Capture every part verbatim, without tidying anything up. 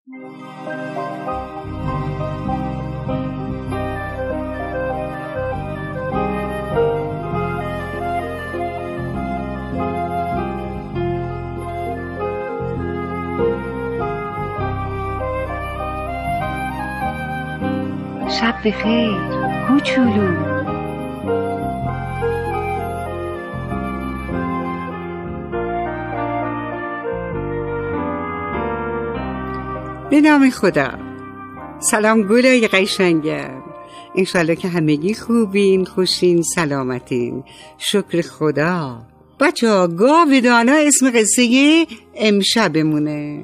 شب بخیر کوچولو. به نام خدا. سلام گلای قشنگم. انشالله که همگی خوبین، خوشین، سلامتین. شکر خدا. بچه ها، گاو دانا اسم قصه امشبمونه.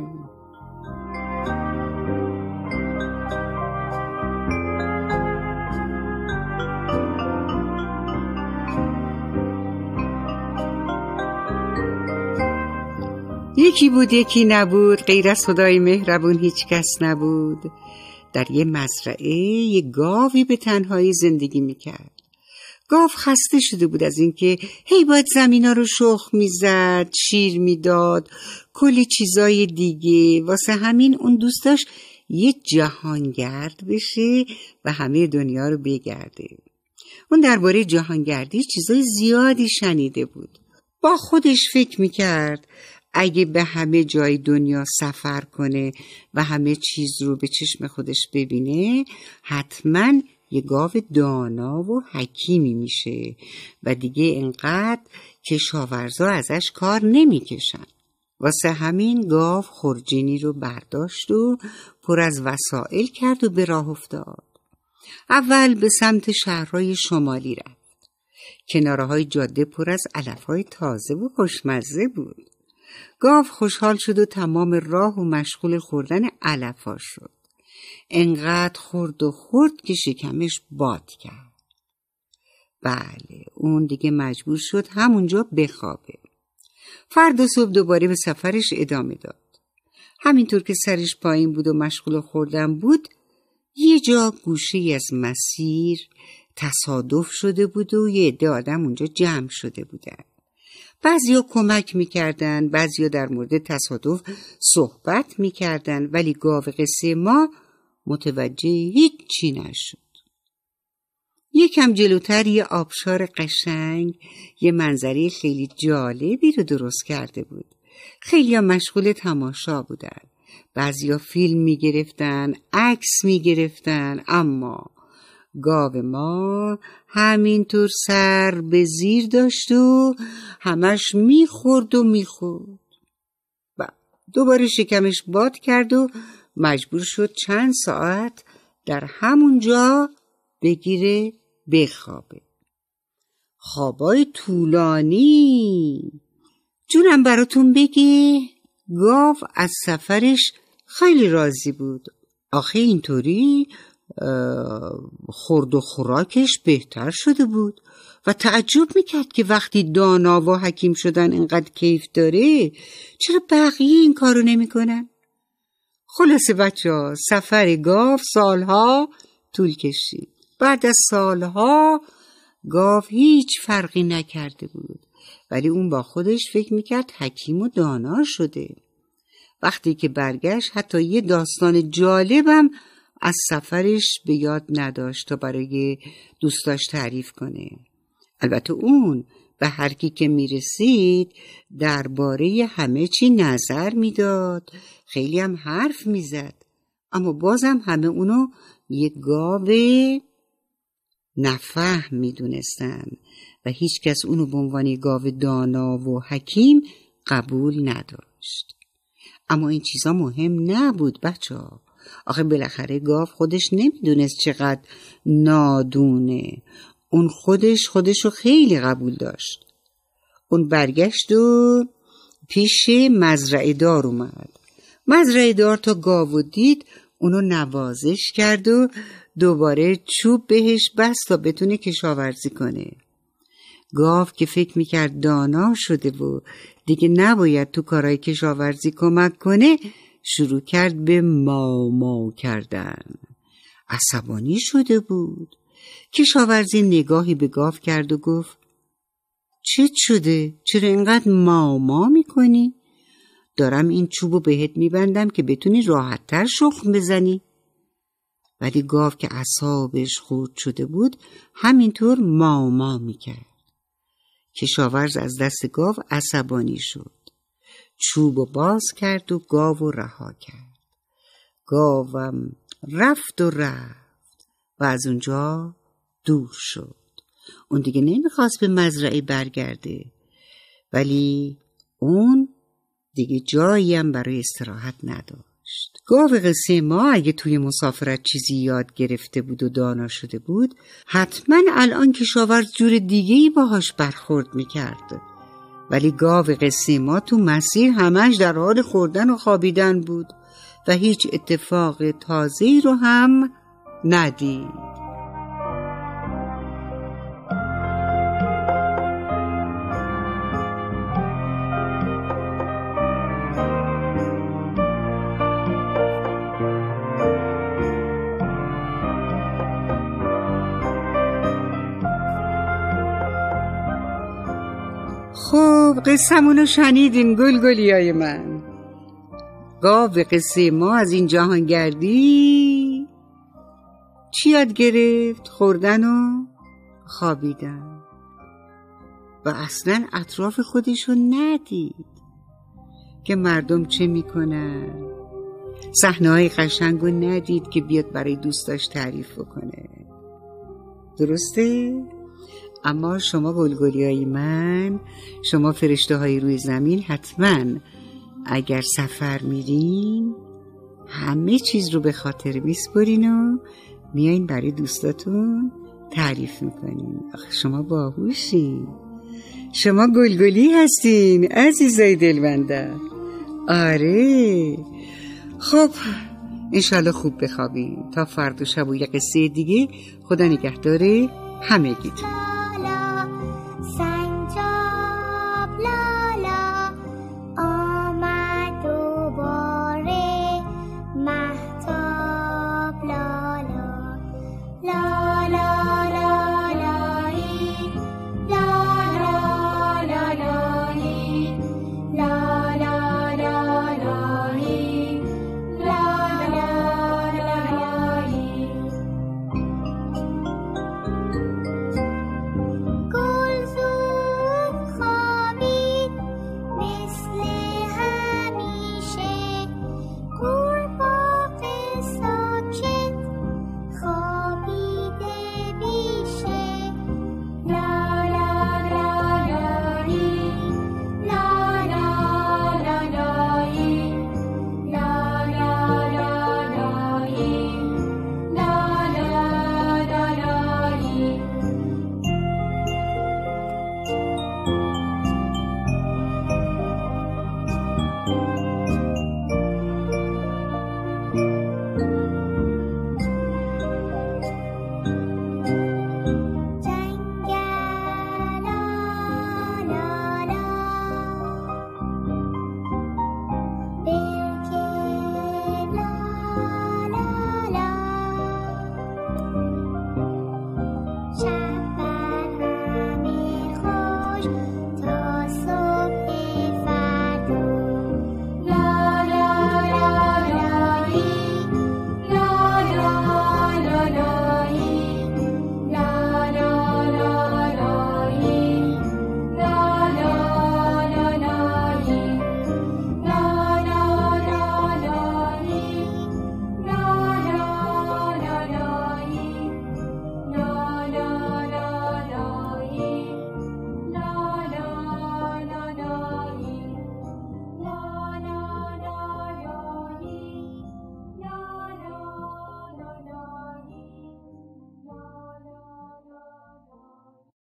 یکی بود یکی نبود، غیر از خدای مهربون هیچ کس نبود. در یه مزرعه یه گاوی به تنهایی زندگی میکرد. گاو خسته شده بود از اینکه هی باید زمینا رو شخم میزد، شیر میداد، کلی چیزای دیگه. واسه همین اون دوست داشت یه جهانگرد بشه و همه دنیا رو بگرده. اون درباره جهانگردی چیزای زیادی شنیده بود. با خودش فکر میکرد اگه به همه جای دنیا سفر کنه و همه چیز رو به چشم خودش ببینه، حتما یه گاو دانا و حکیمی میشه و دیگه انقدر کشاورزا ازش کار نمیکشن. واسه همین گاو خورجینی رو برداشت و پر از وسایل کرد و به راه افتاد. اول به سمت شهرهای شمالی رفت. کنارهای جاده پر از علفهای تازه و خوشمزه بود. گاو خوشحال شد و تمام راه و مشغول خوردن علف‌ها شد. انقدر خورد و خورد که شکمش باد کرد. بله، اون دیگه مجبور شد همونجا بخوابه. فردا صبح دوباره به سفرش ادامه داد. همینطور که سرش پایین بود و مشغول خوردن بود، یه جا گوشه‌ای از مسیر تصادف شده بود و یه عده آدم اونجا جمع شده بودن. بعضیا کمک میکردن، بعضیا در مورد تصادف صحبت میکردن، ولی گاو قصه ما متوجه هیچی نشد. یکم جلوتر یه آبشار قشنگ، یه منظره خیلی جالبی رو درست کرده بود. خیلیا مشغول تماشا بودن. بعضیا فیلم میگرفتن، عکس میگرفتن، اما گاو ما همینطور سر به زیر داشت و همش میخورد و میخورد. و دوباره شکمش باد کرد و مجبور شد چند ساعت در همونجا بگیره بخوابه. خوابای طولانی. جونم براتون بگه، گاو از سفرش خیلی راضی بود. آخه اینطوری خورد و خوراکش بهتر شده بود و تعجب میکرد که وقتی دانا و حکیم شدن اینقدر کیف داره، چرا بقیه این کارو نمیکنن؟ خلاصه بچه ها، سفر گاو سالها طول کشید. بعد از سالها گاو هیچ فرقی نکرده بود، ولی اون با خودش فکر میکرد حکیم و دانا شده. وقتی که برگشت حتی یه داستان جالبم از سفرش به یاد نداشت تا برای دوستاش تعریف کنه. البته اون به هر کی که میرسید درباره همه چی نظر میداد، خیلی هم حرف میزد، اما بازم همه اونو یه گاو نفهم میدونستن و هیچ کس اونو به عنوان گاو دانا و حکیم قبول نداشت. اما این چیزا مهم نبود بچه ها. آخه بالاخره گاو خودش نمیدونست چقدر نادونه. اون خودش خودشو خیلی قبول داشت. اون برگشت و پیش مزرعه دار اومد. مزرعه دار تا گاو دید اونو نوازش کرد و دوباره چوب بهش بست تا بتونه کشاورزی کنه. گاو که فکر میکرد دانا شده و دیگه نباید تو کارهای کشاورزی کمک کنه، شروع کرد به ما ما کردن. عصبانی شده بود. کشاورزی نگاهی به گاو کرد و گفت چه شده؟ چرا اینقدر ما ما میکنی؟ دارم این چوبو بهت میبندم که بتونی راحت‌تر شخم بزنی. ولی گاو که اعصابش خورد شده بود همینطور ماما میکرد. کشاورز از دست گاو عصبانی شد. چوبو باز کرد و گاو رها کرد. گاوم رفت و رفت و از اونجا دور شد. اون دیگه نمیخواست به مزرعه برگرده، ولی اون دیگه جایی هم برای استراحت نداشت. گاو قصه ما اگه توی مسافرت چیزی یاد گرفته بود و دانا شده بود، حتما الان کشاورز جور دیگه‌ای باهاش برخورد میکرد. ولی گاو قصه ما تو مسیر همش در حال خوردن و خوابیدن بود و هیچ اتفاق تازه‌ای رو هم ندید. خب قصه‌مونو شنیدین گلگلیای من. گاو قصه ما از این جهانگردی چی یاد گرفت؟ خوردن و خوابیدن و اصلا اطراف خودشو ندید که مردم چه میکنن. صحنه‌های قشنگو ندید که بیاد برای دوستاش تعریف بکنه. درسته؟ اما شما گلگلیای من، شما فرشته های روی زمین، حتما اگر سفر میرین همه چیز رو به خاطر میسپرین و میایین برای دوستاتون تعریف میکنین. آخه شما باهوشین، شما گلگلی هستین عزیزای دلبنده. آره خب انشالله خوب بخوابین تا فردا شب و یه قصه دیگه. خدا نگهداره همگیتون.